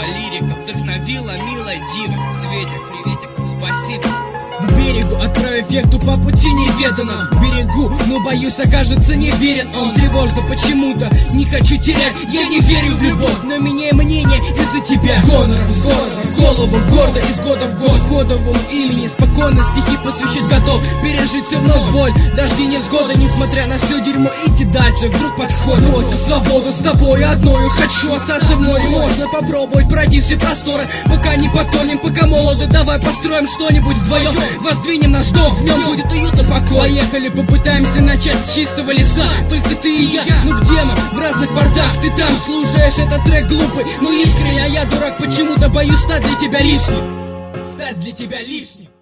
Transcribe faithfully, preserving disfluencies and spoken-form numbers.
лирика вдохновила милая дива. Светик, приветик, спасибо. К берегу отправив векту по пути неведанном. К берегу, но боюсь, окажется неверен он. Тревожно почему-то, не хочу терять. Я не верю в любовь, но меняю мнение из-за тебя. Гонором с городом, в голову гордо из года в год. Кодовому имени спокойно стихи посвящать готов. Пережить все вновь боль, дожди невзгоды. Несмотря на все дерьмо, идти дальше вдруг подход. Бросить свободу с тобой одною. Хочу остаться в море. Можно попробовать пройти все просторы, пока не потонем, пока молоды. Давай построим что-нибудь вдвоем. Воздвинем наш дом, в нем будет уютно покой. Поехали, попытаемся начать с чистого леса. Только ты и я, ну где мы? В разных бортах. Ты там слушаешь этот трек глупый, но искренне. А я дурак, почему-то боюсь стать для тебя лишним. Стать для тебя лишним.